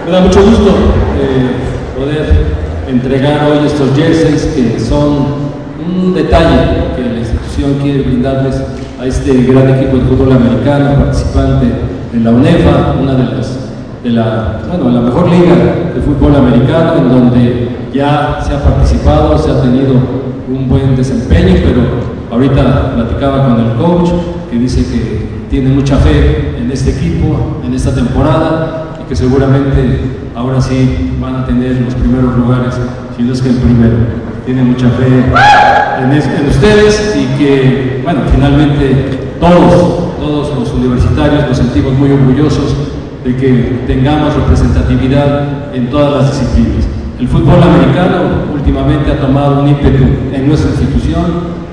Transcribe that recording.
Me da mucho gusto poder entregar hoy estos jerseys que son un detalle que la institución quiere brindarles a este gran equipo de fútbol americano participante en la UNEFA, una de la mejor liga de fútbol americano, en donde ya se ha participado, se ha tenido un buen desempeño, pero ahorita platicaba con el coach que dice que tiene mucha fe en este equipo, en esta temporada, y que seguramente ahora sí van a tener los primeros lugares, si no es que el primero. Tiene mucha fe en ustedes y que, bueno, finalmente todos los universitarios nos sentimos muy orgullosos de que tengamos representatividad en todas las disciplinas. El fútbol americano últimamente ha tomado un ímpetu en nuestra institución.